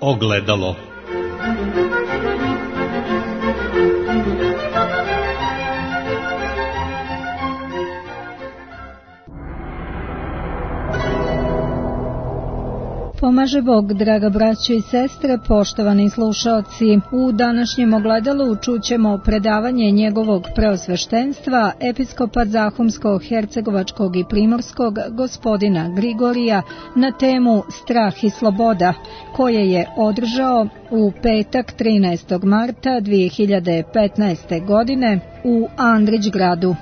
Ogledalo. Pomaže Bog, draga braćo i sestre, poštovani slušaoci. U današnjem ogledalu čućemo predavanje njegovog preosveštenstva, episkopa Zahumsko-Hercegovačkog i Primorskog, gospodina Grigorija, na temu Strah i sloboda, koje je održao u petak 13. marta 2015. godine u Andrićgradu.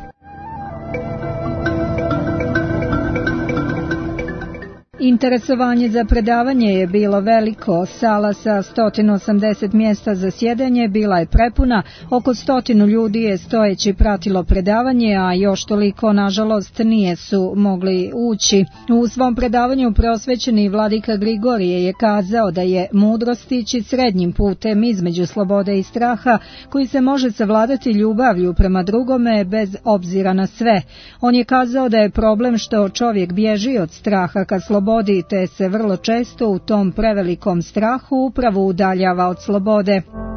Interesovanje za predavanje je bilo veliko, sala sa 180 mjesta za sjedenje bila je prepuna, oko 100 ljudi je stojeći pratilo predavanje, a još toliko, nažalost, nije su mogli ući. U svom predavanju preosvećeni vladika Grigorije je kazao da je mudrost ići srednjim putem između slobode i straha, koji se može savladati ljubavlju prema drugome bez obzira na sve. On je kazao da je problem što čovjek bježi od straha ka slobodi, te se vrlo često u tom prevelikom strahu upravo udaljava od slobode.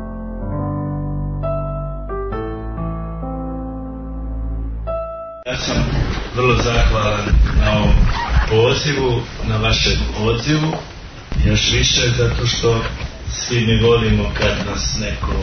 Ja sam vrlo zahvalan na ovom pozivu, na vašem odzivu, još više zato što svi mi volimo kad nas neko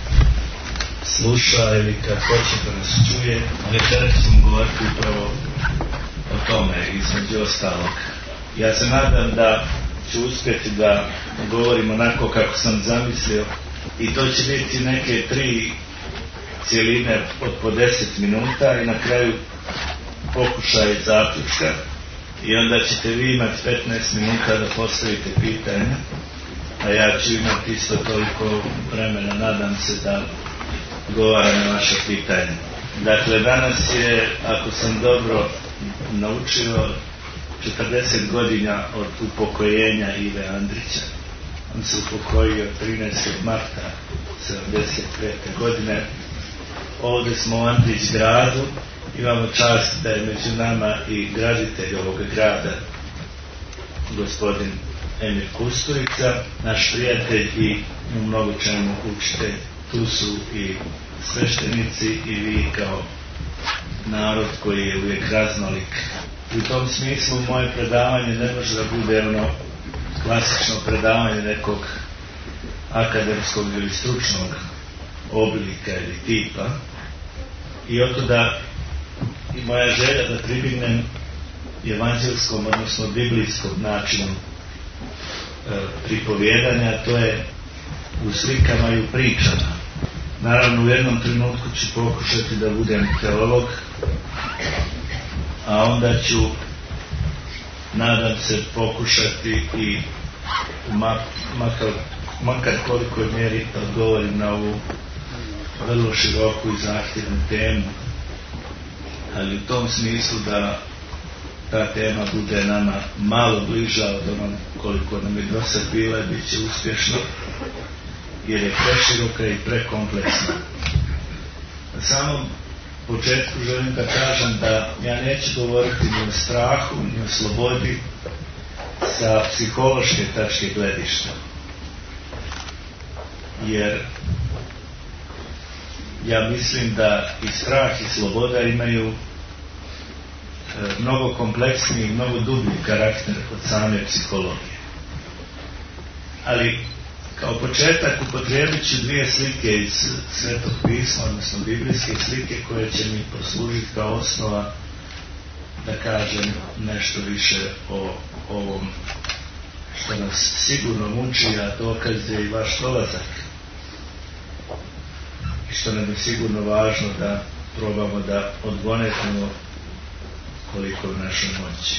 sluša ili kad hoće da nas čuje. Večeras ćemo govoriti upravo o tome, između ostalog. Ja se nadam da ću uspjeti da govorim onako kako sam zamislio i to će biti neke 3 cijeline od po 10 minuta i na kraju pokušaj zaključka i onda ćete vi imati 15 minuta da postavite pitanja, a ja ću imati isto toliko vremena, nadam se, da govorim na vaše pitanje. Dakle, danas je, ako sam dobro naučio, 40 godina od upokojenja Ive Andrića. On se upokojio 13. marta 1975. godine. Ovdje smo u Andrićgradu. Imamo čast da je među nama i graditelj ovog grada, gospodin Emir Kusturica, naš prijatelj i u mnogo čemu učitelj. Tu su i sveštenici i vi kao narod koji je uvijek raznolik. U tom smislu moje predavanje ne može da bude ono klasično predavanje nekog akademskog ili stručnog oblika ili tipa. I otuda i moja želja da pribignem evanđelskom, odnosno biblijskom načinu pripovjedanja, to je u slikama i u pričama. Naravno, u jednom trenutku ću pokušati da budem teolog, a onda ću, nadam se, pokušati i makar kolikoj mjeri da odgovorim na ovu vrlo široku i zahtjevnu temu, ali u tom smislu da ta tema bude nama malo bliža od onog koliko nam je do sad bila i bit će uspješno, jer je preširoka i prekompleksna. Na samom početku želim da kažem da ja neću govoriti ni o strahu, ni o slobodi sa psihološke tačke gledišta. Jer ja mislim da i strah i sloboda imaju mnogo kompleksniji i mnogo dublji karakter od same psihologije. Ali kao početak upotrijebit ću 2 slike iz Svetog pisma, odnosno biblijske slike, koje će mi poslužiti kao osnova da kažem nešto više o ovom što nas sigurno muči, a dokaz je i vaš dolazak. I što nam je sigurno važno da probamo da odgonetimo koliko u našoj moći.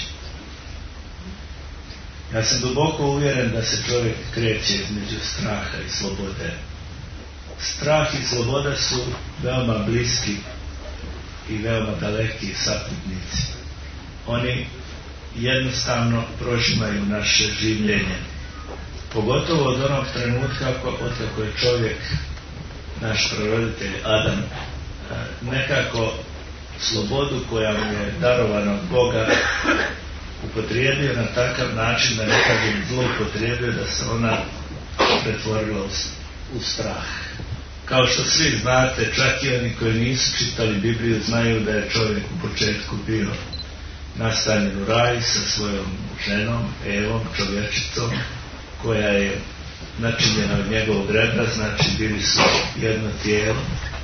Ja sam duboko uvjeren da se čovjek kreće između straha i slobode. Strah i sloboda su veoma bliski i veoma daleki saputnici. Oni jednostavno prožimaju naše življenje. Pogotovo od onog trenutka od kako je čovjek, naš praroditelj Adam, nekako slobodu koja mu je darovana od Boga upotrijebio na takav način, da ne kažem zloupotrijebio, da se ona pretvorila u strah. Kao što svi znate, čak i oni koji nisu čitali Bibliju znaju da je čovjek u početku bio nastanjen u raju sa svojom ženom, Evom, čovječicom, koja je načinjena od njegovog rebra, znači bili su jedno tijelo.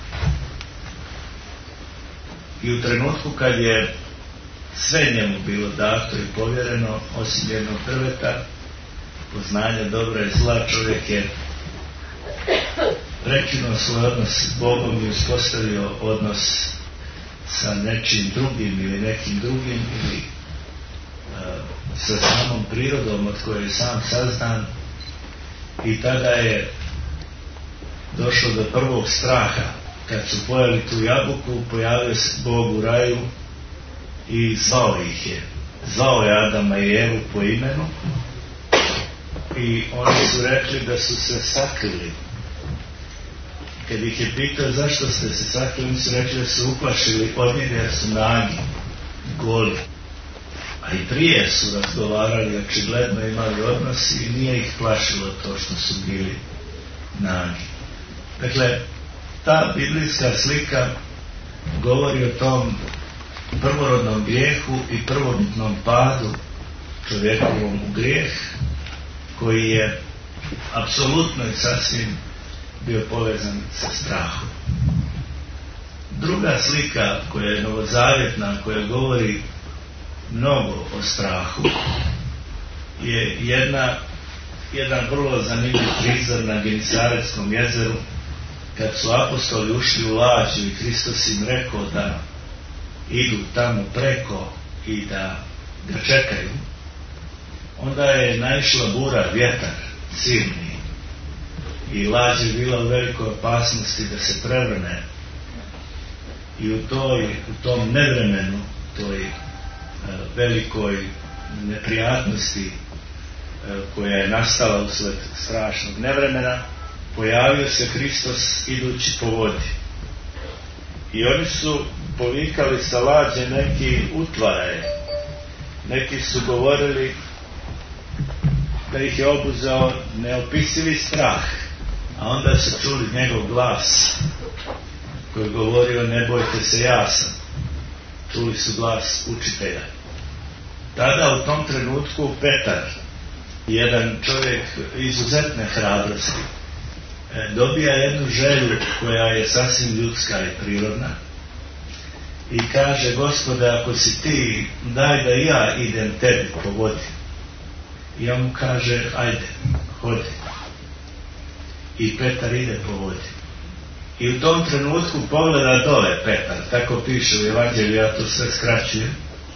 I u trenutku kad je sve njemu bilo dato i povjereno, osim jednog drveta, poznanja dobra i zla, čovjek je prekinuo svoj odnos s Bogom i uspostavio odnos sa nečim drugim ili nekim drugim ili sa samom prirodom od koje je sam sazdan, i tada je došlo do prvog straha. Kad su pojeli tu jabuku, pojavio se Bog u raju i zvao ih je. Zvao je Adama i Evu po imenu i oni su rekli da su se sakrili. Kad ih je pitao zašto ste se sakrili, oni su rekli da su uplašili od njega jer su nagi, goli. A i prije su razgovarali, očigledno imali odnos i nije ih plašilo to što su bili nagi. Dakle, ta biblijska slika govori o tom prvorodnom grijehu i prvobitnom padu čovjekovom u grijeh, koji je apsolutno i sasvim bio povezan sa strahom. Druga slika koja je novozavjetna, koja govori mnogo o strahu, je jedan vrlo zanimljiv prizor na Genisaretskom jezeru, kad su apostoli ušli u lađu i Hristos im rekao da idu tamo preko i da ga čekaju. Onda je naišla bura, vjetar silni i lađa je bila u velikoj opasnosti da se prevrne, i u tom nevremenu, toj velikoj neprijatnosti koja je nastala usled strašnog nevremena, pojavio se Hristos idući po vodi. I oni su povikali sa lađe, neki utvaraj, neki su govorili da ih je obuzeo neopisivi strah, a onda su čuli njegov glas koji je govorio ne bojte se, ja sam. Čuli su glas učitelja. Tada u tom trenutku Petar, jedan čovjek izuzetne hrabrosti, dobija jednu želju koja je sasvim ljudska i prirodna i kaže: Gospode, ako si ti, daj da ja idem tebi po vodi. I on mu kaže: ajde, hodi. I Petar ide po vodi. I u tom trenutku pogleda dole Petar, tako piše u Evanđelju, ja to sve skraćujem,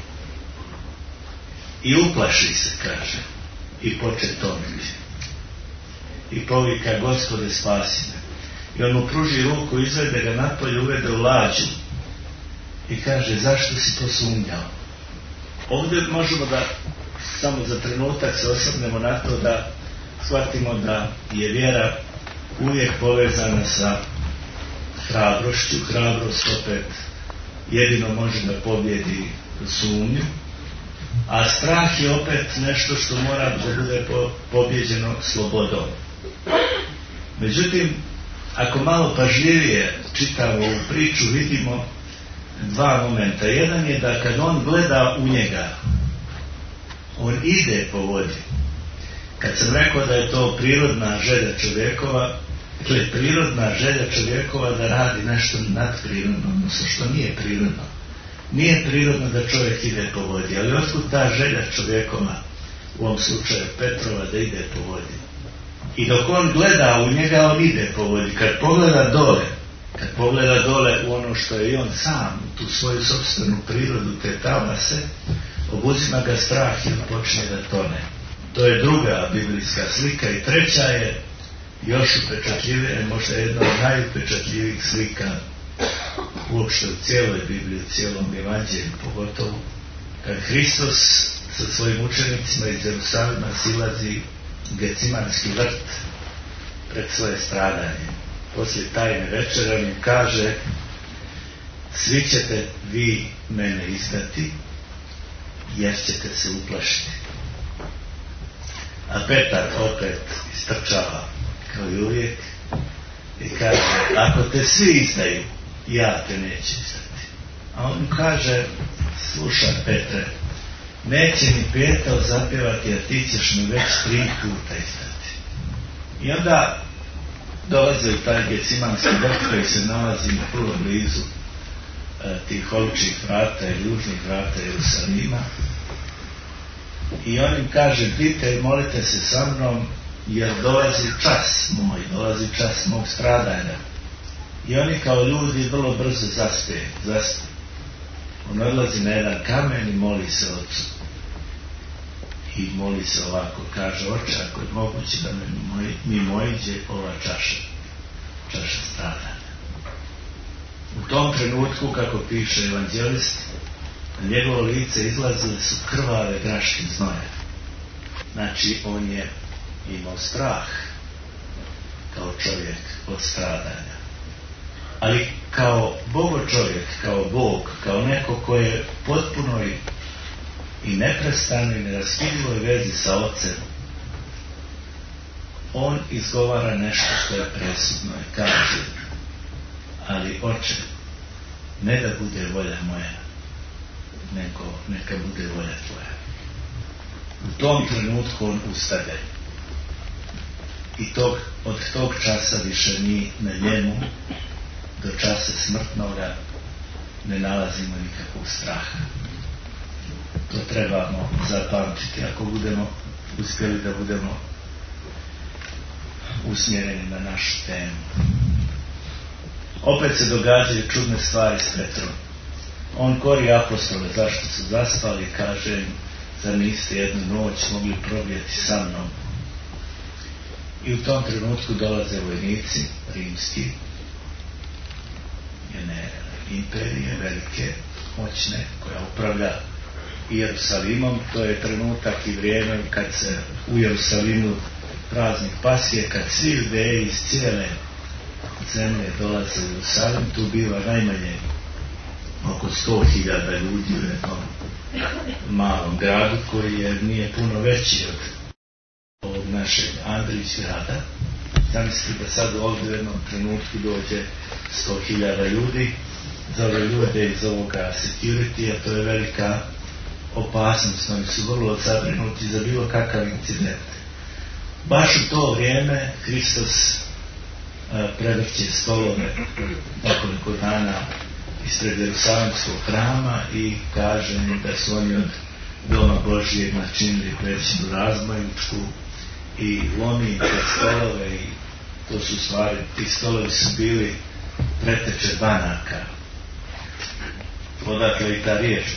i uplaši se, kaže, i poče tonuti. I povika: Gospode, spasi me. I on mu pruži ruku, izvede ga napolje, uvede u lađu i kaže: zašto si posumnjao? Ovdje možemo da samo za trenutak se osvrnemo na to, da shvatimo da je vjera uvijek povezana sa hrabrošću. Hrabrost opet jedino može da pobjedi sumnju, a strah je opet nešto što mora da bude pobjeđeno slobodom. Međutim, ako malo pažljivije čitamo ovu priču, vidimo dva momenta. Jedan je da kad on gleda u njega, on ide po vodi. Kad sam rekao da je to prirodna želja čovjekova, dakle, prirodna želja čovjekova da radi nešto nadprirodno, odnosno što nije prirodno. Nije prirodno da čovjek ide po vodi, ali otkud ta želja čovjekova, u ovom slučaju Petrova, da ide po vodi? I dok on gleda u njega, on ide po vodi. Kad pogleda dole u ono što je i on sam, tu svoju sopstvenu prirodu, te talase, obuzima ga strah i on počne da tone. To je druga biblijska slika. I treća je još upečatljivija, možda jedna od najupečatljivijih slika uopšte u cijeloj Bibliji, u cijelom Evanđelju pogotovo, kad Hristos sa svojim učenicima iz Jerusalima silazi u Gecimanski vrt pred svoje stradanje. Poslije tajne večere im kaže: svi ćete vi mene izdati jer ćete se uplašiti. A Petar opet istrčava kao i uvijek, i kaže, ako te svi izdaju, ja te neću izdati. A on kaže, slušaj Petre, neće ni Petao zapjevati, a ti ćeš me već 3 puta izdati. I onda dolaze u taj Gecimanski vrt koji se nalazi vrlo blizu tih oličnih vrata i južnih vrata Jerusalima. I on im kaže, pite i molite se sa mnom, jer dolazi čas moj, dolazi čas mog stradanja. I oni kao ljudi vrlo brzo zaspe. On odlazi na jedan kamen i moli se Ocu. I moli se ovako, kaže, Oče, ako je moguće da mi mojiđe ova čaša stradanja. U tom trenutku, kako piše evanđelist, na njegovo lice izlazile su krvave graške znoja. Znači, on je imao strah kao čovjek od stradanja. Ali kao Bogo čovjek, kao Bog, kao neko ko je potpuno i neprestano i neraskidljivoj vezi sa Ocem, on izgovara nešto što je presudno i kaže, ali Oče, ne da bude volja moja, nego neka bude volja tvoja. U tom trenutku on ustade. I od tog časa više mi na njemu do časa smrtnoga ne nalazimo nikakvog straha. To trebamo zapamtiti ako budemo uspjeli da budemo usmjereni na našu temu. Opet se događaju čudne stvari s Petrom. On kori apostole zašto su zaspali, kaže im, zar niste jednu noć mogli probijeti sa mnom? I u tom trenutku dolaze vojnici rimski, jedne imperije velike, moćne, koja upravlja Jerusalimom. To je trenutak i vrijeme kad se u Jerusalimu praznik Pasije, kad svi Judeji iz cijele zemlje dolaze u Jerusalim. Tu biva najmanje oko 100.000 ljudi u jednom malom gradu koji nije puno veći od ovog našeg Andrić grada. Zamislite da sad ovdje u jednom trenutku dođe 100.000 ljudi. Za ove ljude iz ovoga security, a to je velika opasnost. Oni su vrlo zabrinuti za bilo kakav incident. Baš u to vrijeme Hristos prevrće stolove nekoliko dana ispred Jerusalimskog hrama i kaže im da su oni od doma Božijeg načinili pećinu razbojničku i lomi te stolove, i to su stvari, ti stolovi su bili preteče banaka. Odatle i ta riječ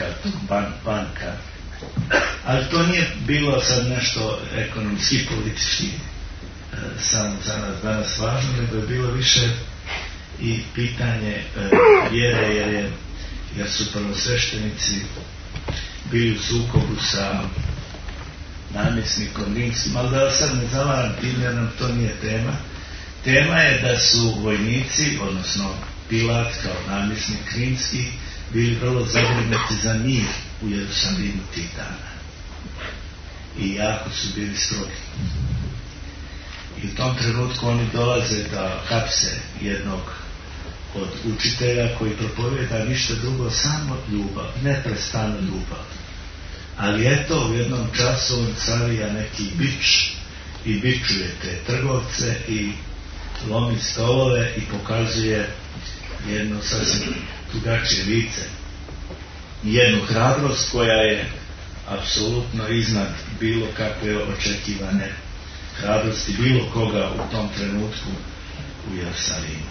banka. Ali to nije bilo sad nešto ekonomski, politički samo za nas danas važno, nego je bilo više i pitanje vjere, jer su prvosveštenici bili u sukobu sa namjesnikom rimskim, ali da sad ne zavaram tim, jer nam to nije tema. Tema je da su vojnici, odnosno Pilat kao namjesnik rimski, bili vrlo zabrinuti za mir u Jerusalimu tih dana. I jako su bili strogi. I u tom trenutku oni dolaze da hapse jednog od učitelja koji propovjeda ništa drugo, samo ljubav, neprestano ljubav. Ali eto, u jednom času on savija neki bič i bičuje te trgovce i lomi stolove i pokazuje jedno sasvim drugačije lice. Jednu hrabrost koja je apsolutno iznad bilo kakve očekivane hrabrosti bilo koga u tom trenutku u Jerusalimu.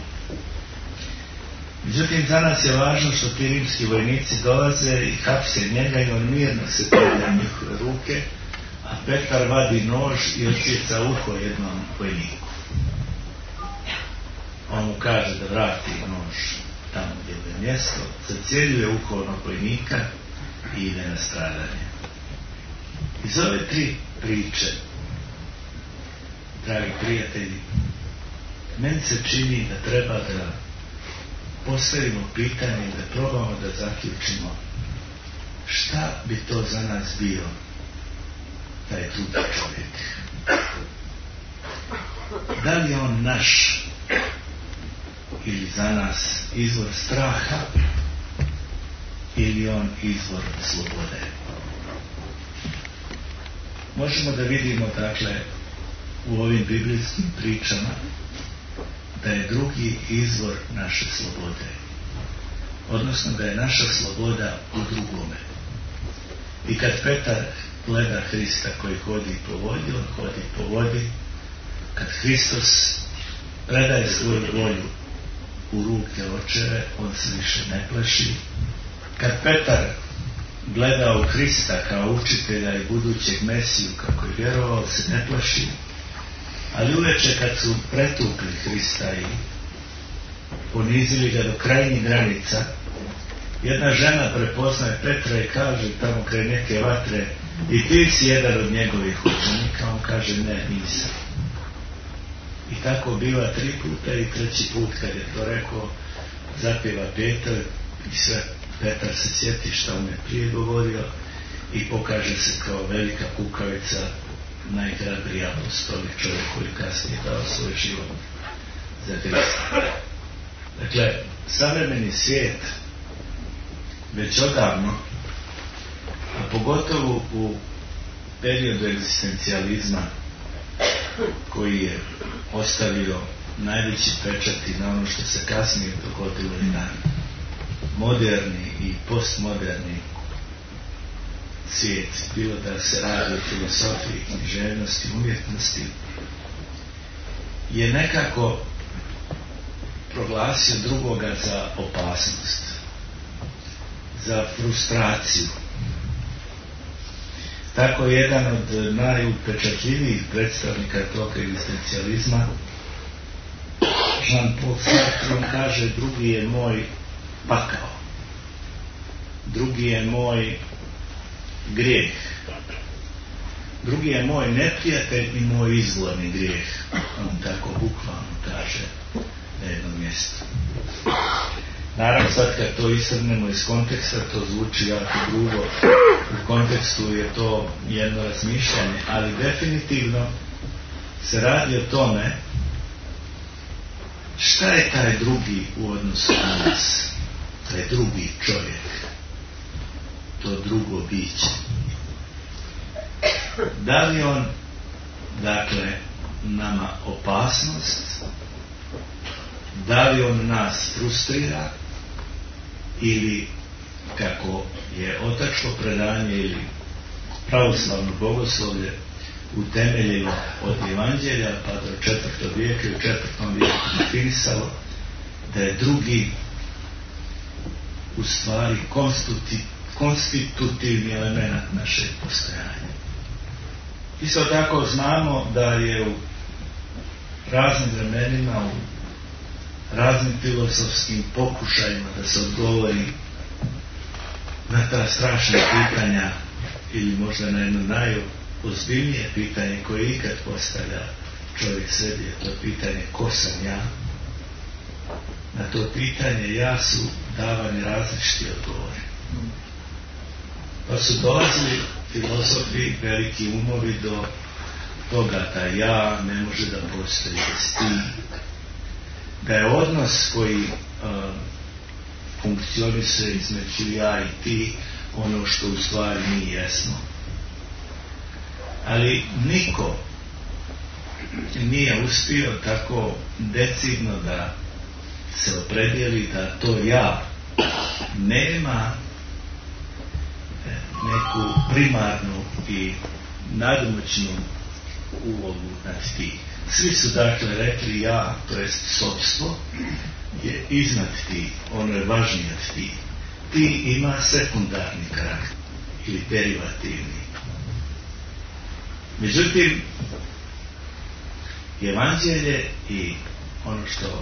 Međutim, za nas je važno što ti rimski vojnici dolaze i hapse njega i on mirno se predja njihove ruke, a Petar vadi nož i odsjeca uho jednom vojniku. On mu kaže da vrati nož tamo gdje je mjesto, zacjeljuje uho onog vojnika i ide na stradanje. Iz ove 3 priče, dragi prijatelji, meni se čini da treba da postavimo pitanje i da probamo da zaključimo šta bi to za nas bio taj trudan čovjek. da li je on naš ili za nas izvor straha ili on izvor slobode. Možemo da vidimo, dakle, u ovim biblijskim pričama da je drugi izvor naše slobode. Odnosno da je naša sloboda u drugome. I kad Petar gleda Hrista koji hodi po vodi, on hodi po vodi. Kad Hristos predaje svoju volju u ruke Očeve, on se više ne plaši. Kad Petar gleda u Hrista kao učitelja i budućeg Mesiju kako je vjerovao, se ne plaši. Ali uveče kad su pretukli Hrista i ponizili ga do krajnjih granica, jedna žena prepoznaje Petra i kaže tamo kraj neke vatre: i ti si jedan od njegovih učenika. On kaže: ne, nisam. I tako biva 3 puta i 3. put kad je to rekao, zapjeva Petar i sve Petar se sjeti šta mu je prije govorio i pokaže se kao velika kukavica, najhrabriji apostoli, čovjek koji kasnije dao svoj život za Hrista. Dakle, savremeni svijet već odavno, a pogotovo u periodu egzistencijalizma koji je ostavio najveći pečat i na ono što se kasnije dogodilo i na moderni i postmoderni svijet, bilo da se radi o filosofiji, književnosti, umjetnosti, je nekako proglasio drugoga za opasnost, za frustraciju. Tako jedan od najupečatljivijih predstavnika tog egzistencijalizma, Jean-Paul Sartre, on kaže: drugi je moj pakao, drugi je moj grijeh, drugi je moj neprijatelj i moj izvorni grijeh. On tako bukvalno kaže na jednom mjestu. Naravno, sad kad to isrnemo iz konteksta, to zvuči jako grubo. U kontekstu je to jedno razmišljanje, ali definitivno se radi o tome šta je taj drugi u odnosu na nas, taj drugi čovjek, to drugo biće. Da li on, dakle, nama opasnost, da li on nas frustrira, ili, kako je otačko predanje ili pravoslavno bogoslovlje utemeljilo od Evanđelja pa do 4. vijeka i u 4. vijeku definisalo da je drugi u stvari konstitutivni element našeg postojanja. Isto tako znamo da je u raznim vremenima, u raznim filozofskim pokušajima da se odgovori na ta strašna pitanja, ili možda na jedno najozbiljnije pitanje koje ikad postavlja čovjek sebi, je to pitanje ko sam ja. Na to pitanje ja su davani različiti odgovori. Pa su dolazili filozofi, veliki umovi do toga da ja ne može da postoji bez ti, da je odnos koji funkcioniše između ja i ti ono što u stvari mi jesmo. Ali niko nije uspio tako decidno da se opredijeli da to ja nema neku primarnu i nadmoćnu ulogu nad ti. Svi su dakle rekli ja, to jest sopstvo, je iznad ti, ono je važnije od ti. Ti ima sekundarni karakter ili derivativni. Međutim, Evanđelje i ono što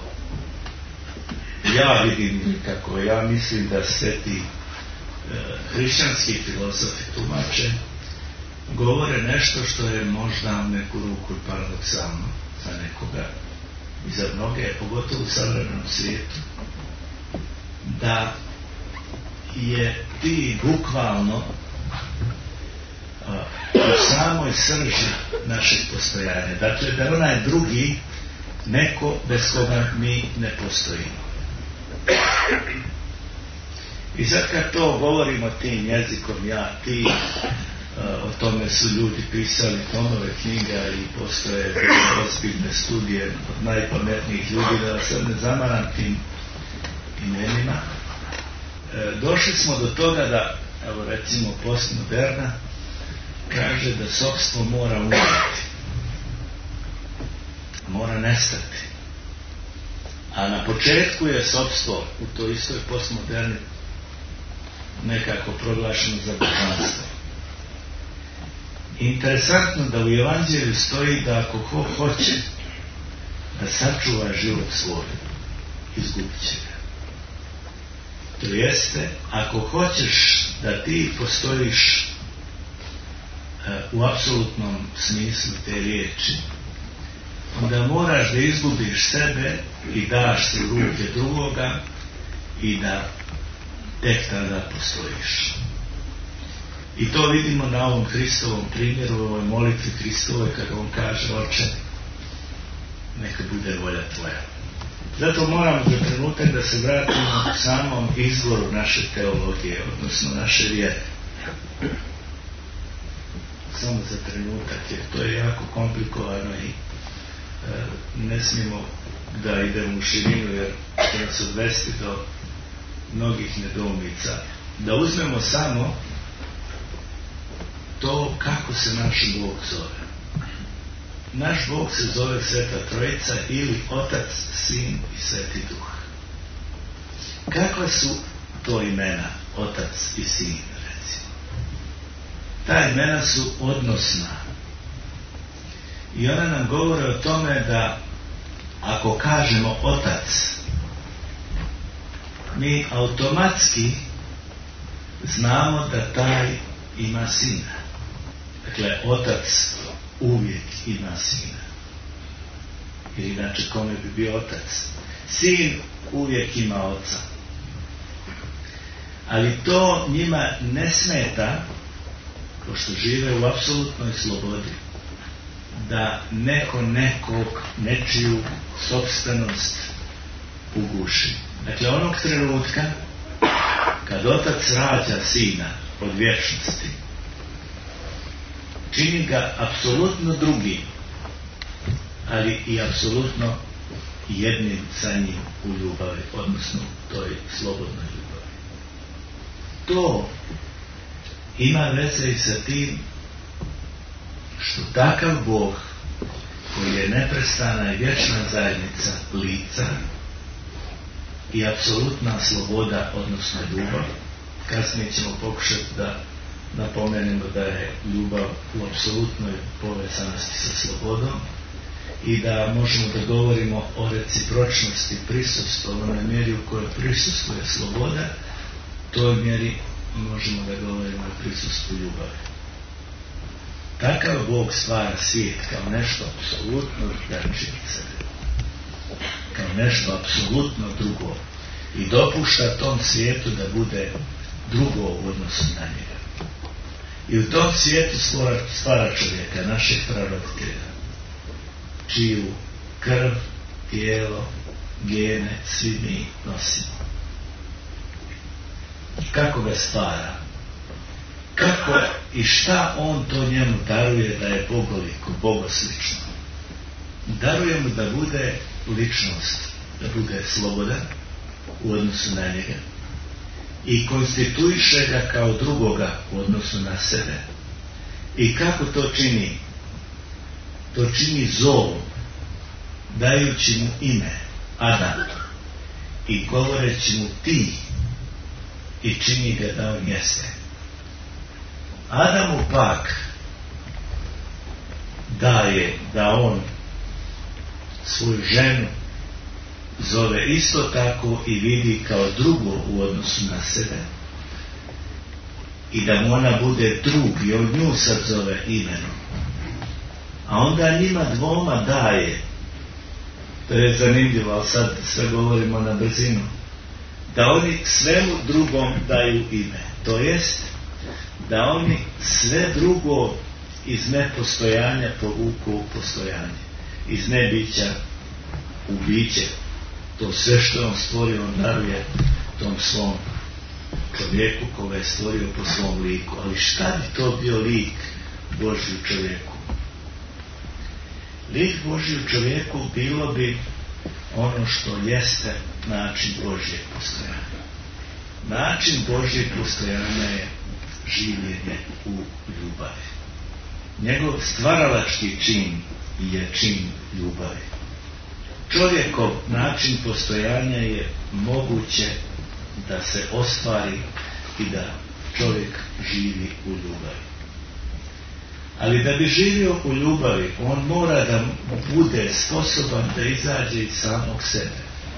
ja vidim, kako ja mislim da se ti hrišćanski filozofi tumače, govore nešto što je možda u neku ruku paradoksalno za nekoga i za mnoge, pogotovo u savremenom svijetu, da je ti bukvalno u samoj srži našeg postojanja. Dakle, da onaj drugi neko bez koga mi ne postojimo. I sad kad to govorimo tim jezikom ja, ti, o tome su ljudi pisali tomove knjiga i postoje ozbiljne studije od najpametnijih ljudi, da sad ne zamaram tim imenima. Došli smo do toga da, evo recimo postmoderna kaže da sopstvo mora umreti, mora nestati, a na početku je sopstvo u toj istoj postmoderni nekako proglašeno za božanstvo. Interesantno da u Evanđelju stoji da ako ko hoće da sačuva život svoj, izgubit će ga. To jeste, ako hoćeš da ti postojiš u apsolutnom smislu te riječi, onda moraš da izgubiš sebe i daš se u ruke drugoga i da tek tada postojiš. I to vidimo na ovom Hristovom primjeru, u ovoj molitvi Hristovoj, kada on kaže: Oče, neka bude volja tvoja. Zato moramo za trenutak da se vratimo samom izvoru naše teologije, odnosno naše vjere. Samo za trenutak, jer to je jako komplikovano i ne smijemo da idemo u širinu, jer će nas odvesti do mnogih nedoumica. Da uzmemo samo to kako se naš Bog zove. Naš Bog se zove Sveta Trojica ili Otac, Sin i Sveti Duh. Kakva su to imena Otac i Sin, recimo? Ta imena su odnosna. I ona nam govore o tome da ako kažemo Otac, mi automatski znamo da taj ima Sina. Dakle, Otac uvijek ima Sina. Jer inače kome bi bio Otac? Sin uvijek ima Oca. Ali to njima ne smeta, pošto žive u apsolutnoj slobodi, da neko nekog, nečiju sopstvenost uguši. Dakle, onog trenutka kad Otac rađa Sina od vječnosti, čini ga apsolutno drugim, ali i apsolutno jednim sa njim u ljubavi, odnosno toj slobodnoj ljubavi. To ima veze i sa tim što takav Bog, koji je neprestana i vječna zajednica lica i apsolutna sloboda, odnosno ljubav, kasnije ćemo pokušati da napomenemo da je ljubav u apsolutnoj povezanosti sa slobodom i da možemo da govorimo o recipročnosti prisustva, u onoj mjeri u kojoj prisustvuje sloboda, toj mjeri možemo da govorimo o prisustvu ljubavi. Takav Bog stvara svijet kao nešto apsolutno drugačije od sebe, kao nešto apsolutno drugo i dopušta tom svijetu da bude drugo u odnosu na njega. I u tom svijetu stvara čovjeka, našeg praroditelja, čiju krv, tijelo, gene svi mi nosimo. Kako ga stvara? Kako i šta on to njemu daruje da je bogoliko, bogoslično? Daruje mu da bude ličnost, da bude slobodan u odnosu na njega i konstituiše ga kao drugoga u odnosu na sebe. I kako to čini? To čini zovom, dajući mu ime Adam i govoreći mu ti, i čini ga da on jeste. Adamu pak daje da on svoju ženu zove isto tako i vidi kao drugo u odnosu na sebe i da mu ona bude drug i on nju sad zove imenom. A onda njima dvoma daje, to je zanimljivo, ali sad sve govorimo na brzinu, da oni svemu drugom daju ime. To jest da oni sve drugo iz nepostojanja povuku u postojanje. Iz nebića u biće. To sve što je on stvorio, on daruje tom svom čovjeku koga je stvorio po svom liku. Ali šta bi to bio lik Božji u čovjeku? Lik Božji u čovjeku bilo bi ono što jeste način Božjeg postojanja. Način Božjeg postojanja je življenje u ljubavi. Njegov stvaralački čin je čin ljubavi. Čovjekov način postojanja je moguće da se ostvari i da čovjek živi u ljubavi. Ali da bi živio u ljubavi, on mora da bude sposoban da izađe iz samog sebe.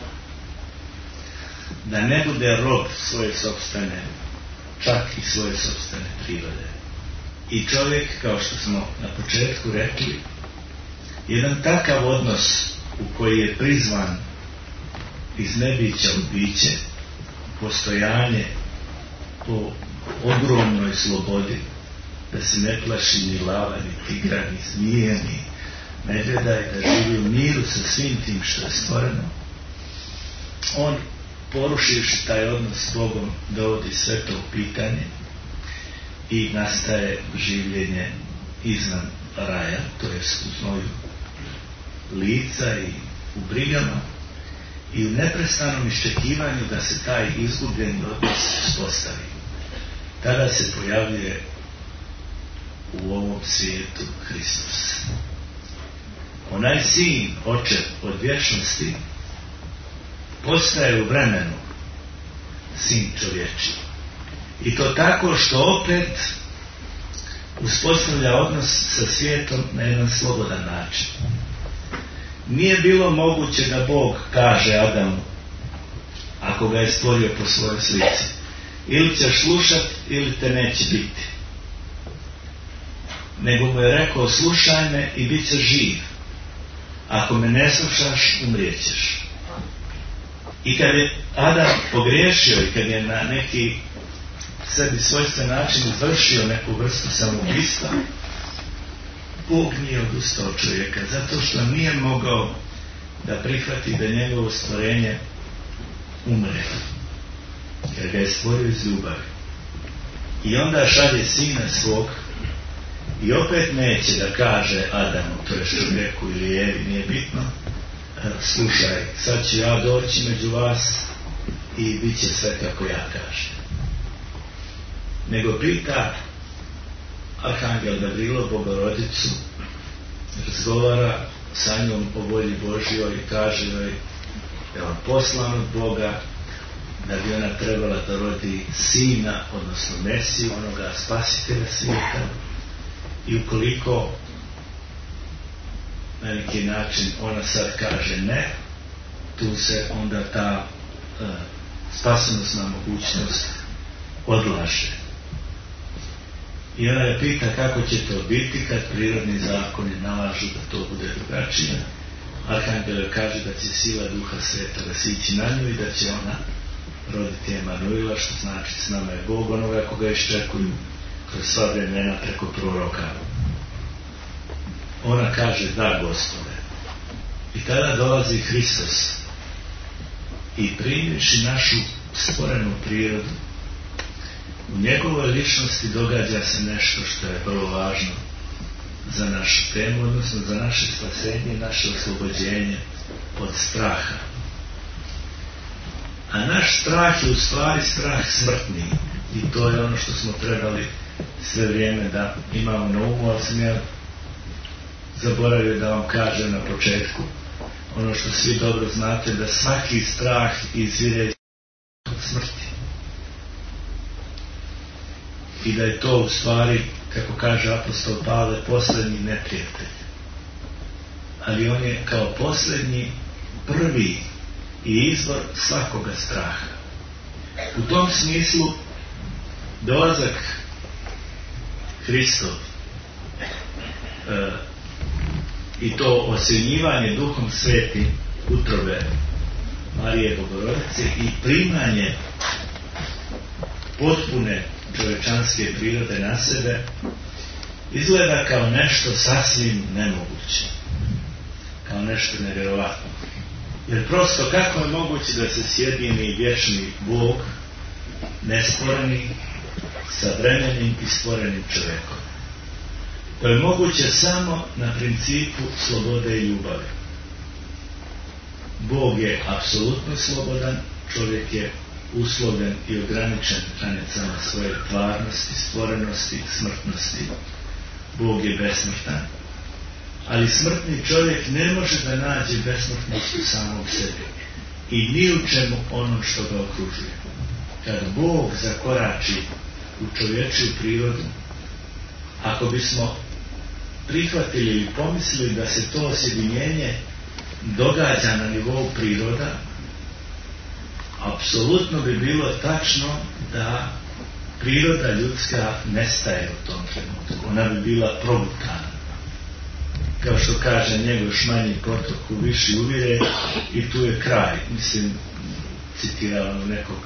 Da ne bude rob svoje sopstvene, čak i svoje sopstvene prirode. I čovjek, kao što smo na početku rekli, jedan takav odnos u koji je prizvan iz nebića u biće, postojanje po ogromnoj slobodi, da se ne plaši ni lava, ni tigra, ni zmije, ni medvjeda, i da živi u miru sa svim tim što je stvoreno. On, porušivši taj odnos s Bogom, dovodi sve to u pitanje i nastaje življenje izvan raja, to je u znoju lica i u brigama i u neprestanom iščekivanju da se taj izgubljeni odnos uspostavi. Tada se pojavljuje u ovom svijetu Hristos. Onaj sin, očev od vječnosti, postaje u vremenu sin čovječiji. I to tako što opet uspostavlja odnos sa svijetom na jedan slobodan način. Nije bilo moguće da Bog kaže Adamu, ako ga je stvorio po svojoj slici, ili ćeš slušat ili te neće biti. Nego mu je rekao, slušaj me i bit ćeš živ. Ako me ne slušaš, umrijećeš. I kad je Adam pogriješio i kad je na neki sebi svojstven način izvršio neku vrstu samoubistva, Bog nije odustao čovjeka, zato što nije mogao da prihvati da njegovo stvorenje umre, jer ga je stvorio iz ljubavi. I onda šalje sina svog i opet neće da kaže Adamu, to je čovjeku ili Evi, nije bitno, slušaj, sad ću ja doći među vas i bit će sve kako ja kažem. Nego pita Arhangel Gavrilo, Bogorodicu, razgovara sa njom o volji Božjoj i kaže joj da je on poslan od Boga, da bi ona trebala da rodi sina, odnosno Mesiju, onoga spasitelja svijeta. I ukoliko na neki način ona sad kaže ne, tu se onda ta spasonosna mogućnost odlaže. I ona je pita kako će to biti kad prirodni zakoni nalažu da to bude drugačije. Arhangel kaže da će sila Duha Svetoga sići na nju i da će ona roditi Emanuila, što znači s nama je Bog, onoga koga iščekuju kroz sva vremena preko proroka. Ona kaže da, Gospode. I tada dolazi Hristos i primivši našu stvorenu prirodu, u njegovoj ličnosti događa se nešto što je vrlo važno za našu temu, odnosno za naše spasenje i naše oslobođenje od straha. A naš strah je u stvari strah smrtni i to je ono što smo trebali sve vrijeme da imamo na umu, ali sam ja zaboravio da vam kažem na početku ono što svi dobro znate, da svaki strah izvire od smrti. I da je to u stvari, kako kaže apostol Pavle, posljednji neprijatelj. Ali on je kao posljednji prvi i izvor svakoga straha. U tom smislu dolazak Hristov i to osjenjivanje Duhom Svetim utrobe Marije Bogorodice i primanje potpune čovječanske prirode na sebe izgleda kao nešto sasvim nemoguće, kao nešto nevjerovatno. Jer prosto kako je moguće da se sjedini vječni Bog, nestvoreni, savremenim i stvorenim čovjekom? To je moguće samo na principu slobode i ljubavi. Bog je apsolutno slobodan, čovjek je uslovljen i ograničen granicama svoje tvarnosti, stvorenosti, smrtnosti. Bog je besmrtan, ali smrtni čovjek ne može da nađe besmrtnost u samom sebi i ni u čemu ono što ga okružuje. Kad Bog zakorači u čovječiju prirodu, ako bismo prihvatili ili pomislili da se to sjedinjenje događa na nivou priroda, apsolutno bi bilo tačno da priroda ljudska nestaje u tom trenutku. Ona bi bila progutana. Kao što kaže Njegoš manji potok u viši uvire i tu je kraj. Mislim, citirao nekog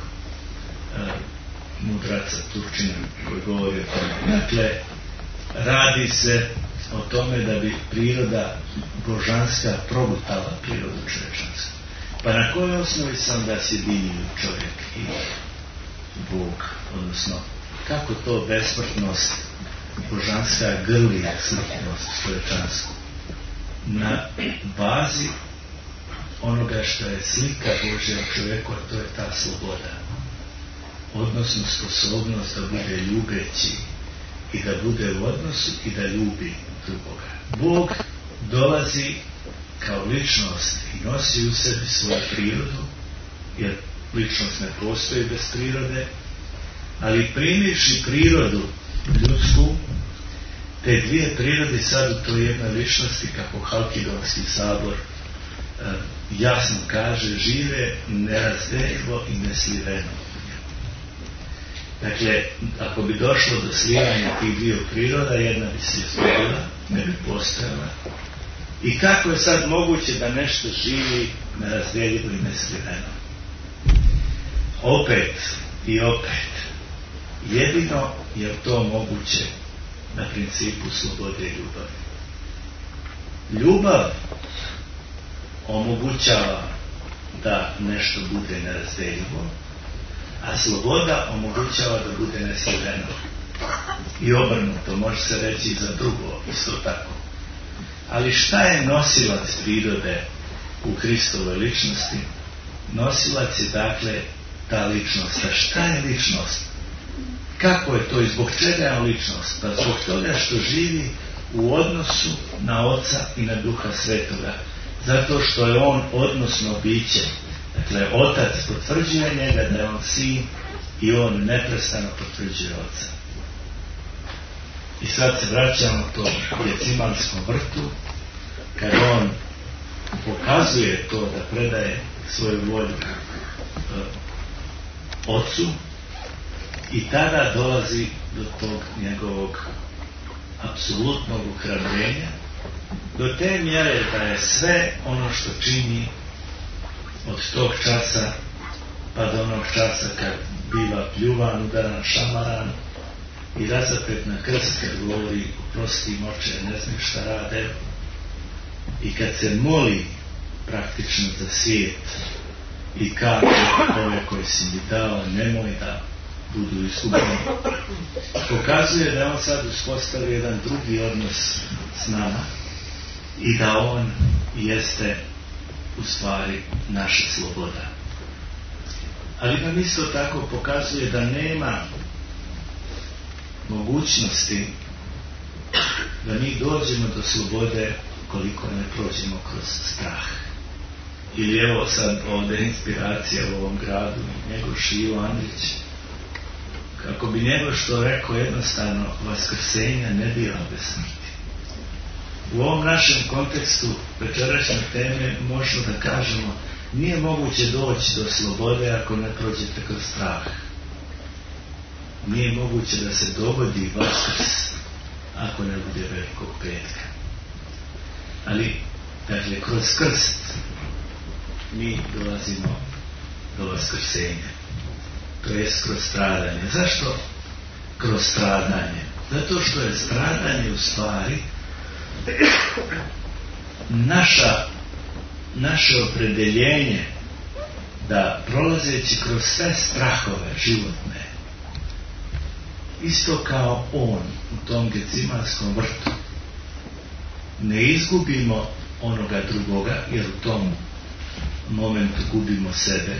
mudraca Turčina koji govori o tome. Dakle, radi se o tome da bi priroda božanska progutala prirodu čovječansku. Pa na kojoj osnovi se onda sjedinjuju čovjek i Bog? Odnosno, kako to besmrtnost božanska grli smrtnost čovječansku? Na bazi onoga što je slika Božja u čovjeku, a to je ta sloboda. Odnosno sposobnost da bude ljubeći i da bude u odnosu i da ljubi drugoga. Bog dolazi kao ličnost i nosi u sebi svoju prirodu, jer ličnost ne postoji bez prirode, ali primivši prirodu ljudsku, te dvije prirode sad u toj jednoj ličnosti, kako Halkidonski sabor jasno kaže, žive nerazdeljivo i nesliveno. Dakle, ako bi došlo do slivanja tih dviju priroda, jedna bi se izgubila, ne bi postojala. I kako je sad moguće da nešto živi nerazdeljivo i nesliveno? Opet i opet, jedino je to moguće na principu slobode i ljubavi. Ljubav omogućava da nešto bude nerazdeljivo, a sloboda omogućava da bude nesliveno. I obrnuto, može se reći i za drugo, isto tako. Ali šta je nosilac prirode u Hristovoj ličnosti? Nosilac je dakle ta ličnost. A šta je ličnost? Kako je to i zbog čega je ličnost? Pa zbog toga što živi u odnosu na Oca i na Duha Svetoga. Zato što je on odnosno biće. Dakle, Otac potvrđuje njega da je on sin i on neprestano potvrđuje Oca. I sad se vraćamo tom Gecimanskom vrtu, kad on pokazuje to da predaje svoju volju Ocu, i tada dolazi do tog njegovog apsolutnog uhrabrenja, do te mjere da je sve ono što čini od tog časa pa do onog časa kad biva pljuvan, udaran, šamaran i razapet na krst, kad govori oprosti im oče, ne znam šta rade, i kad se moli praktično za svijet i kaže ove koje si mi dao, nemoj da budu izgubljeni, pokazuje da on sad uspostavio jedan drugi odnos s nama i da on jeste u stvari naša sloboda. Ali nam isto tako pokazuje da nema mogućnosti da mi dođemo do slobode koliko ne prođemo kroz strah. Ili evo sad ovdje inspiracija u ovom gradu, njegov Šio Andrić, kako bi njegov što rekao, jednostavno vaskrsenja ne bila bez smrti. U ovom našem kontekstu večerašnje teme možemo da kažemo, nije moguće doći do slobode ako ne prođete kroz strah. Nije moguće da se dogodi vaskrs ako ne bude velikog petka. Ali, dakle, kroz krst mi dolazimo do vaskrsenja. To jest kroz stradanje. Zašto kroz stradanje? Zato što je stradanje u stvari naša naše opredeljenje da prolazeći kroz sve strahove životne, isto kao on u tom Gecimanskom vrtu, ne izgubimo onoga drugoga, jer u tom momentu gubimo sebe.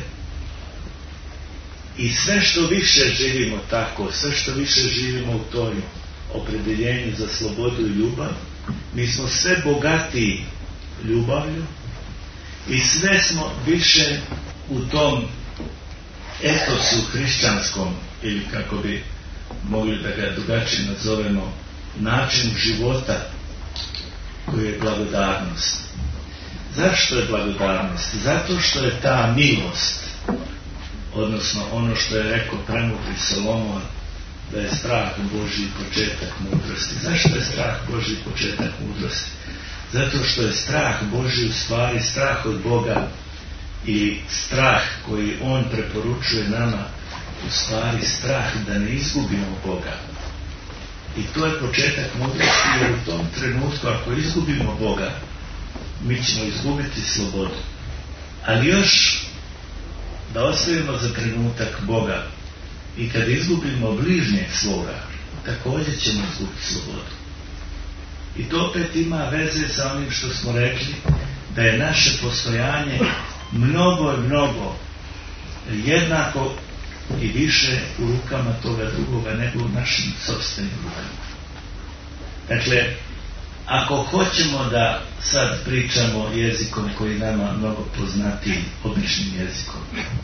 I sve što više živimo tako, sve što više živimo u tom opredeljenju za slobodu i ljubav, mi smo sve bogatiji ljubavlju i sve smo više u tom etosu hrišćanskom, ili kako bi mogli da ga drugačije nazovemo, način života koji je blagodarnost. Zašto je blagodarnost? Zato što je ta milost, odnosno ono što je rekao premudri Solomon, da je strah Božji početak mudrosti. Zašto je strah Božji početak mudrosti? Zato što je strah Božji u stvari strah od Boga i strah koji on preporučuje nama u stvari strah da ne izgubimo Boga. I to je početak mudrosti, jer u tom trenutku ako izgubimo Boga, mi ćemo izgubiti slobodu. Ali još da ostavimo za trenutak Boga i kad izgubimo bližnjeg svoga, također ćemo izgubiti slobodu. I to opet ima veze sa onim što smo rekli, da je naše postojanje mnogo jednako i više u rukama toga drugoga nego u našim sopstvenim rukama. Dakle, ako hoćemo da sad pričamo jezikom koji nama mnogo poznati, običnim jezikom,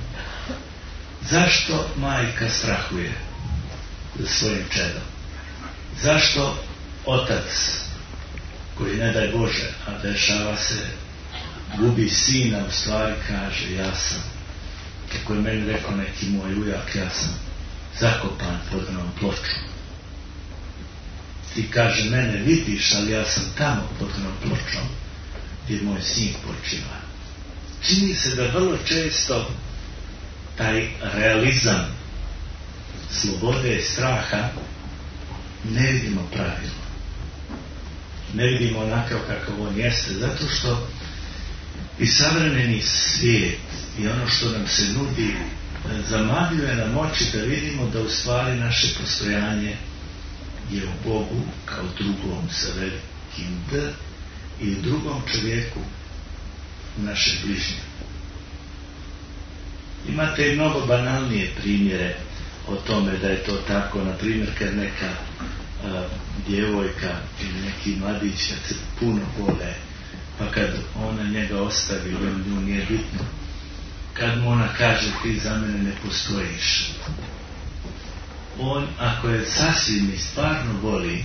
zašto majka strahuje za svojim čedom? Zašto otac, koji ne daj Bože, a dešava se, gubi sina, u stvari kaže ja sam, kako je meni rekao neki moj ujak, ja sam zakopan pod onom pločom. Ti kaže, mene vidiš, ali ja sam tamo pod onom pločom gdje moj sin počiva. Čini se da vrlo često taj realizam slobode i straha ne vidimo pravilno. Ne vidimo onakav kakav on jeste, zato što i savremeni svijet i ono što nam se nudi zamagljuje nam oči da vidimo da u stvari naše postojanje je u Bogu kao drugom sa velikim D i u drugom čovjeku naše bližnje. Imate i mnogo banalnije primjere o tome da je to tako, na primjer kad neka djevojka ili neki mladić kad se puno vole, pa kad ona njega ostavi, nju nije bitno, kad mu ona kaže ti za mene ne postojiš, on ako je sasvim i stvarno voli,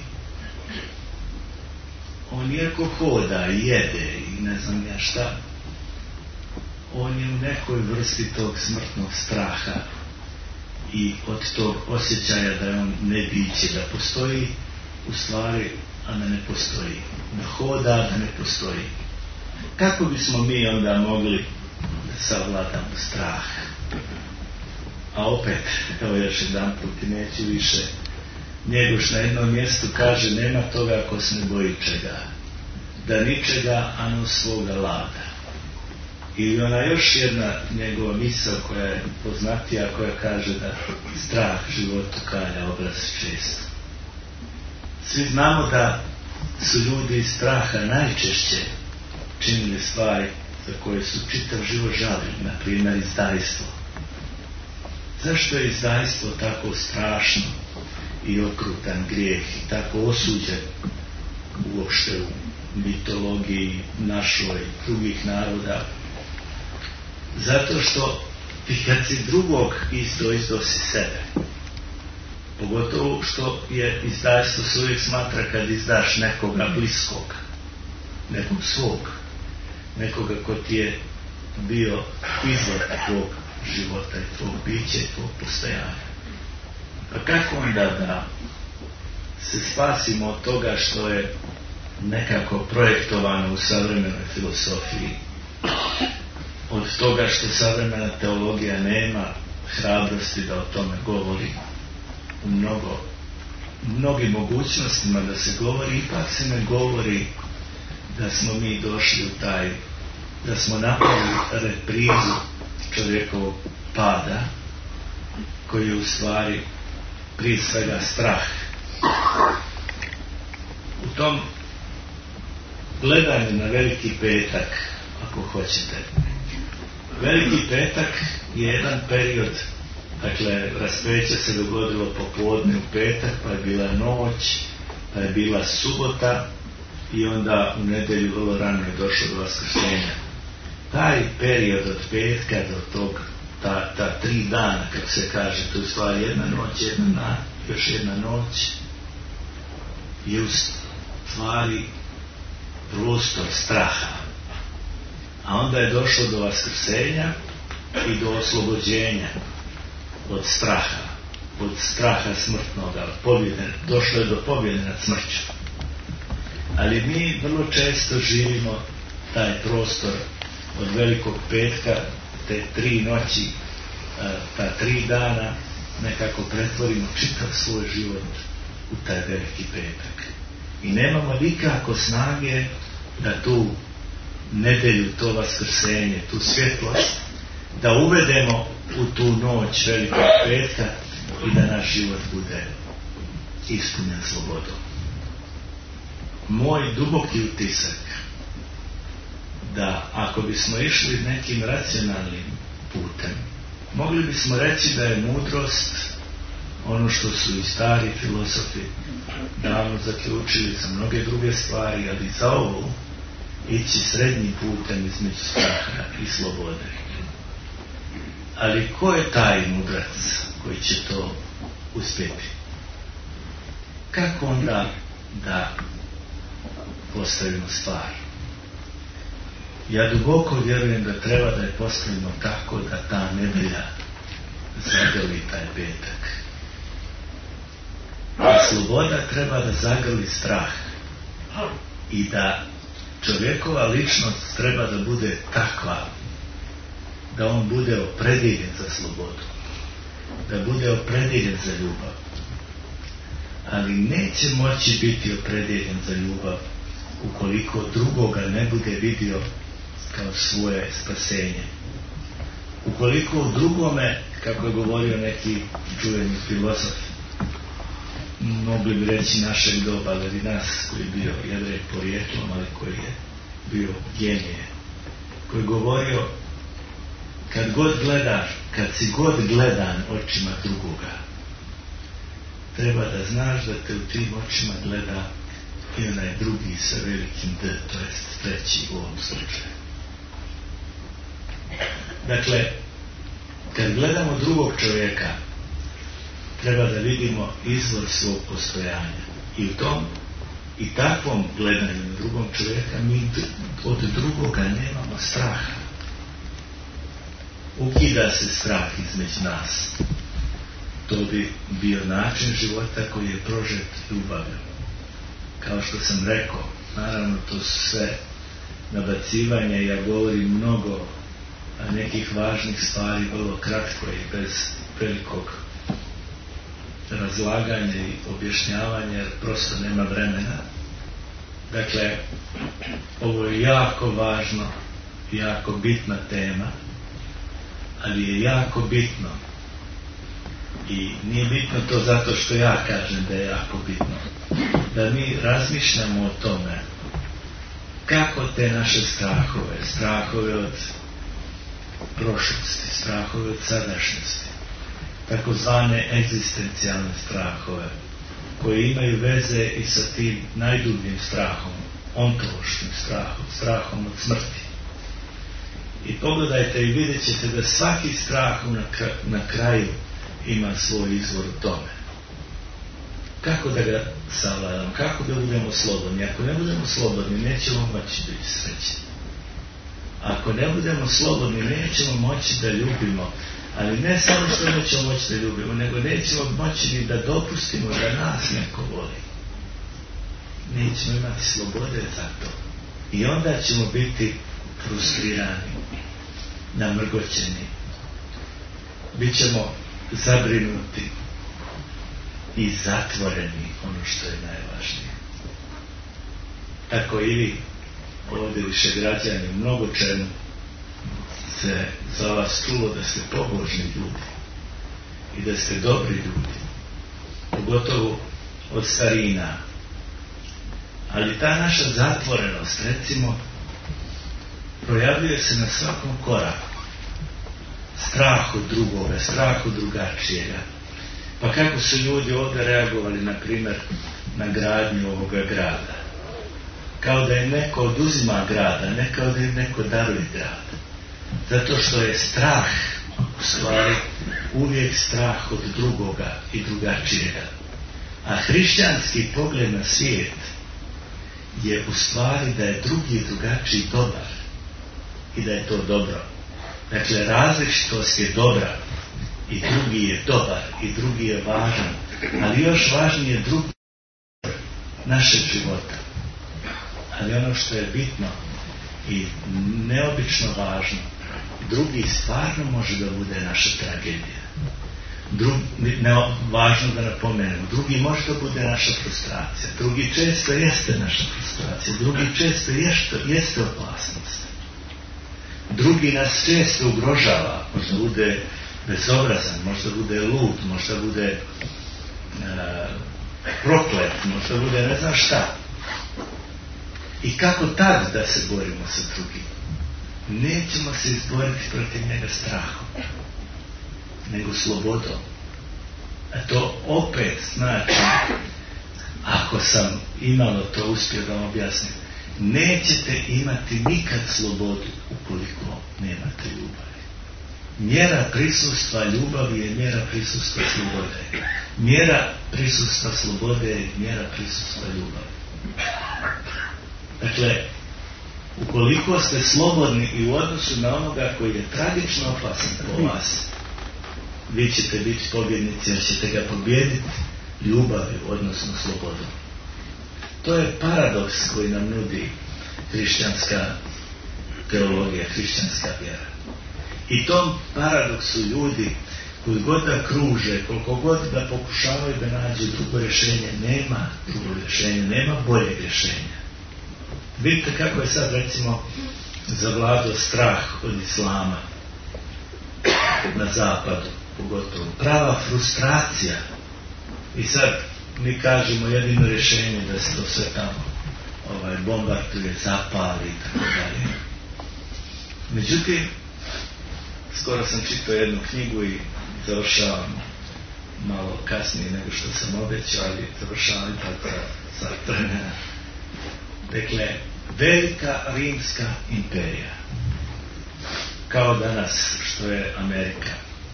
on iako hoda i jede i ne znam ja šta, on je u nekoj vrsti tog smrtnog straha i od tog osjećaja da on ne biće, da postoji u stvari, a da ne postoji, da hoda, da ne postoji. Kako bismo mi onda mogli da savladamo strah? A opet, evo još jedan put i neću više, Njegoš na jednom mjestu kaže nema toga ko se ne boji čega, da ničega, ano svoga lada. I ona još jedna njegova misao koja je poznatija, koja kaže da strah životu kalja obraz često. Svi znamo da su ljudi iz straha najčešće činili stvari za koje su čitav život žalili, na primjer izdajstvo. Zašto je izdajstvo tako strašno i okrutan grijeh i tako osuđen uopšte u mitologiji našoj drugih naroda? Zato što ti kad si drugog izdosi sebe, pogotovo što je izdajstvo se uvijek smatra kad izdaš nekoga bliskog, nekog svog, nekoga ko ti je bio izvor tvog života i tvog bića i tvog postojanja. Pa kako onda da se spasimo od toga što je nekako projektovano u savremenoj filosofiji, od toga što savremena teologija nema hrabrosti da o tome govori, u mnogim mogućnostima da se govori, ipak se ne govori da smo mi došli u taj da smo napravili reprizu čovjekovog pada, koji je u stvari prije svega strah. U tom gledanju na Veliki petak, ako hoćete, Veliki petak je jedan period, dakle, raspeće se dogodilo popodne u petak, pa je bila noć, pa je bila subota i onda u nedjelju vrlo rano je došlo do vaskrsenja. Taj period od petka do tog, ta 3 dana, kako se kaže, to je u stvari jedna noć, još jedna noć, je u stvari prostor straha. A onda je došlo do vaskrsenja i do oslobođenja od straha smrtnoga, od pobjede, došlo je do pobjede nad smrću. Ali mi vrlo često živimo taj prostor od Velikog petka, te 3 noći, ta 3 dana, nekako pretvorimo čitav svoj život u taj Veliki petak. I nemamo nikako snage da tu nedjelju, to vaskrsenje, tu svjetlost, da uvedemo u tu noć Velikog petka i da naš život bude ispunjen slobodom. Moj duboki utisak da ako bismo išli nekim racionalnim putem, mogli bismo reći da je mudrost ono što su i stari filozofi davno zaključili za mnoge druge stvari, ali za ovu ići srednjim putem između straha i slobode. Ali ko je taj mudrac koji će to uspjeti? Kako onda da postavimo stvar? Ja duboko vjerujem da treba da je postavimo tako da ta nedjelja zagrli taj petak. A sloboda treba da zagrli strah i da čovjekova ličnost treba da bude takva da on bude opredjeljen za slobodu, da bude opredjeljen za ljubav. Ali neće moći biti opredjeljen za ljubav ukoliko drugoga ne bude vidio kao svoje spasenje. Ukoliko u drugome, kako je govorio neki čuveni filozof, mogli bi reći našeg doba, ali nas koji je bio Jevrej porijeklom, ali koji je bio genije, koji je govorio kad god gledaš, kad si god gledan očima drugoga, treba da znaš da te u tim očima gleda i onaj drugi sa velikim D, to jest treći u ovom slučaju. Dakle, kad gledamo drugog čovjeka, treba da vidimo izvor svog postojanja. I u tom i takvom gledanju na drugom čovjeka mi od drugoga nemamo straha. Ukida se strah između nas. To bi bio način života koji je prožet ljubavlju. Kao što sam rekao, naravno to su sve nabacivanje, ja govorim mnogo nekih važnih stvari vrlo kratko i bez velikog razlaganja i objašnjavanja, jer prosto nema vremena. Dakle, ovo je jako važno, jako bitna tema, ali je jako bitno i nije bitno to zato što ja kažem da je jako bitno, da mi razmišljamo o tome kako te naše strahove od prošlosti, strahove od sadašnjosti, takozvane egzistencijalne strahove, koje imaju veze i sa tim najdubljim strahom, ontološkim strahom, strahom od smrti. I pogledajte i vidjet ćete da svaki strah na kraju ima svoj izvor u tome. Kako da ga savladamo, kako da budemo slobodni? Ako ne budemo slobodni, nećemo moći biti srećni. Ako ne budemo slobodni, nećemo moći da ljubimo, ali ne samo što nećemo moći da ljubimo, nego nećemo moći ni da dopustimo da nas neko voli. Nećemo imati slobode za to. I onda ćemo biti frustrirani, namrgoćeni. Bićemo zabrinuti i zatvoreni, ono što je najvažnije. Tako i vi, ovdje više građani u mnogo čemu se za vas čulo da ste pobožni ljudi i da ste dobri ljudi, pogotovo od starina. Ali ta naša zatvorenost, recimo, projavljuje se na svakom koraku. Strah od drugoga, strah od drugačijega. Pa kako su ljudi ovdje reagovali, na primjer, na gradnju ovoga grada? Kao da je neko oduzima grada, ne kao da je neko daruje grad. Zato što je strah, u stvari, uvijek strah od drugoga i drugačijega. A hrišćanski pogled na svijet je u stvari da je drugi i drugačiji dobar i da je to dobro. Dakle, različitost je dobra i drugi je dobar i drugi je važan, ali još važnije drugi našeg života. Ali ono što je bitno i neobično važno, drugi stvarno može da bude naša tragedija. Važno da napomenemo, drugi može da bude naša frustracija, drugi često jeste naša frustracija, drugi često jeste opasnost. Drugi nas često ugrožava, možda bude bezobrazan, možda bude lud, možda bude proklet, možda bude ne znam šta. I kako tad da se borimo sa drugim? Nećemo se izboriti protiv njega strahom, nego slobodom. A to opet znači, ako sam imalo to uspio da vam objasnim, nećete imati nikad slobodu ukoliko nemate ljubavi. Mjera prisustva ljubavi je mjera prisustva slobode. Mjera prisustva slobode je mjera prisustva ljubavi. Dakle, ukoliko ste slobodni i u odnosu na onoga koji je tragično opasan po vas, vi ćete biti pobjednici, jer ćete ga pobijediti ljubavi, odnosno slobodom. To je paradoks koji nam nudi hrišćanska teologija, hrišćanska vjera. I tom paradoksu ljudi koji god da kruže, koliko god da pokušavaju da nađu drugo rješenje, nema drugo rješenje, nema boljeg rješenja. Vidite kako je sad, recimo, zavladao strah od islama na zapadu, pogotovo. Prava frustracija. I sad mi kažemo jedino rješenje da se to sve tamo bombarduje, zapali i tako dalje. Međutim, skoro sam čitao jednu knjigu i završavam malo kasnije nego što sam obećao, ali završavam ipak za vremena. Dakle, velika rimska imperija, kao danas što je Amerika,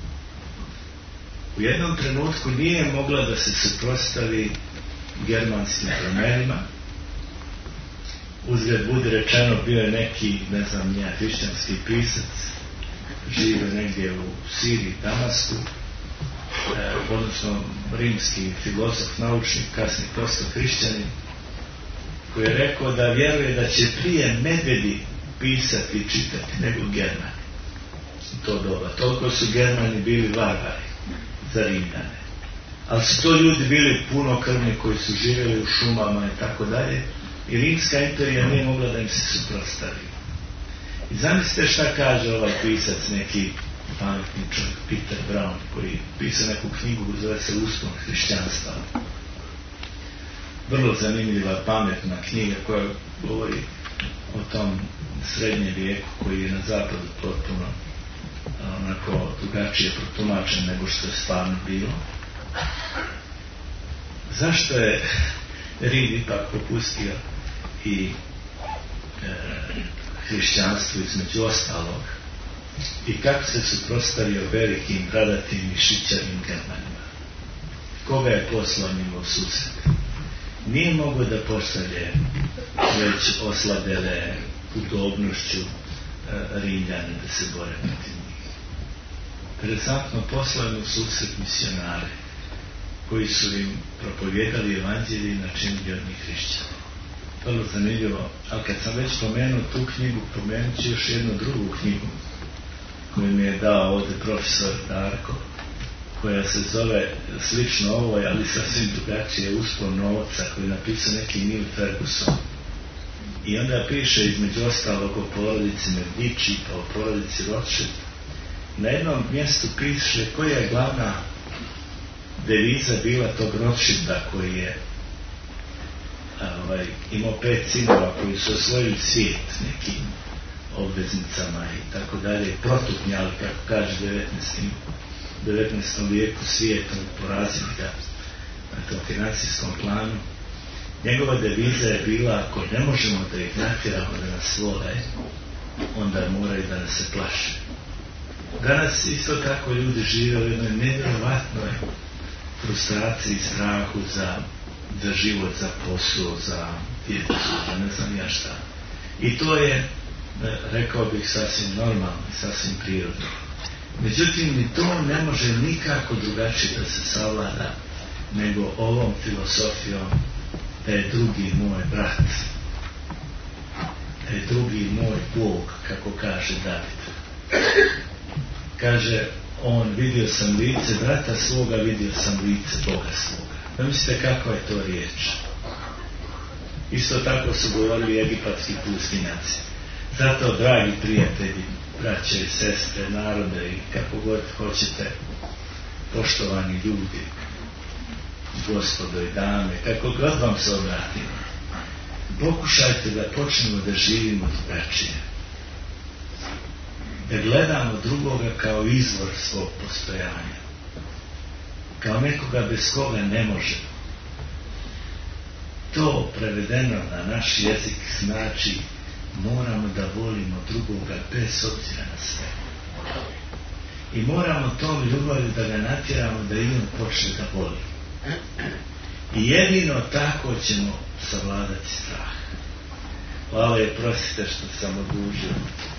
u jednom trenutku nije mogla da se suprotstavi germanskim plemenima. Uzgled budi rečeno, bio je neki, ne znam, hrišćanski pisac, živio negdje u Siriji, Damasku, odnosno rimski filozof, naučnik, kasnije postao hrišćanin, koji je rekao da vjeruje da će prije medvedi pisati i čitati nego Germani. To doba. Toliko su Germani bili varvari za Rimljane. Ali su to ljudi bili punokrvni koji su živjeli u šumama i tako dalje. I rimska imperija nije mogla da im se suprotstavi. I zamislite šta kaže ovaj pisac, neki pametni čovjek, Peter Brown, koji pisao neku knjigu, zove se Uspon hrišćanstva. Vrlo zanimljiva, pametna knjiga koja govori o tom srednjem vijeku koji je na zapadu potpuno onako drugačije protumačen nego što je stvarno bilo. Zašto je Rim ipak popustio i hrišćanstvu između ostalog i kako se suprotstavio velikim, bradatim i šićavim Germanima? Koga je poslao njima u susret? Nije mogo da pošalje već oslabele udobnošću Rimljane da se bore protiv njih. Interesantno, poslao im u susret misionare koji su im propovjedali evanđelje i načinili od njih hrišćane. Vrlo zanimljivo, ali kad sam već pomenuo tu knjigu, pomenut ću još jednu drugu knjigu koju mi je dao ovdje profesor Darko, koja se zove slično ovoj, ali sasvim drugačije, Uspon novca, koji je napisao neki Neil Ferguson. I onda piše između ostalog o porodici Medici, pa o porodici Rothschild. Na jednom mjestu piše koja je glavna deviza bila tog Rothschilda koji je imao 5 sinova koji su osvojili svijet nekim obveznicama i tako dalje, protutnjali, kako kaže 19. vijeku svijetom, porazili ga na tom financijskom planu. Njegova deviza je bila, ako ne možemo da ih natjeramo da nas vole, onda moraju da nas se plaše. Danas isto tako ljudi žive u jednoj nevjerovatnoj frustraciji i strahu za život, za posao, za djecu, za ne znam ja šta. I to je, rekao bih, sasvim normalno i sasvim prirodno. Međutim, ni to ne može nikako drugačije da se savlada nego ovom filosofijom da je drugi moj brat, da je drugi moj Bog, kako kaže David. Kaže on, vidio sam lice brata svoga, vidio sam lice Boga svoga. Da mislite kakva je to riječ? Isto tako su govorili egipatski pustinjaci. Zato, dragi prijatelji, braće i sestre, narode i kako god hoćete, poštovani ljudi, gospodo i dame, kako god vam se obratimo, pokušajte da počnemo da živimo drugačije. Da gledamo drugoga kao izvor svog postojanja. Kao nekoga bez koga ne možemo. To prevedeno na naš jezik znači moramo da volimo drugoga bez obzira na sve. I moramo tom ljubavlju da ga natjeramo da i on počne da voli. I jedino tako ćemo savladati strah. Hvala i prostite što sam odužio.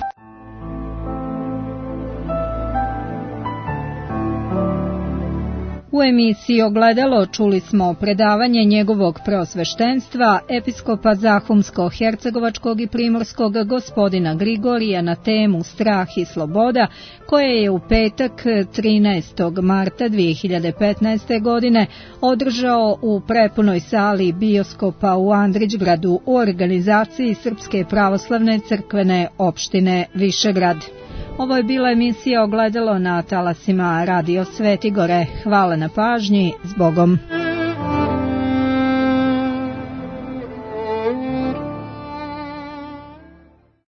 U emisiji Ogledalo čuli smo predavanje njegovog preosveštenstva, episkopa Zahumsko-hercegovačkog i primorskog gospodina Grigorija na temu Strah i sloboda, koje je u petak 13. marta 2015. godine održao u prepunoj sali bioskopa u Andrićgradu u organizaciji Srpske pravoslavne crkvene opštine Višegrad. Ovo je bila emisija Ogledalo na talasima Radio Sveti Gore. Hvala na pažnji, s Bogom.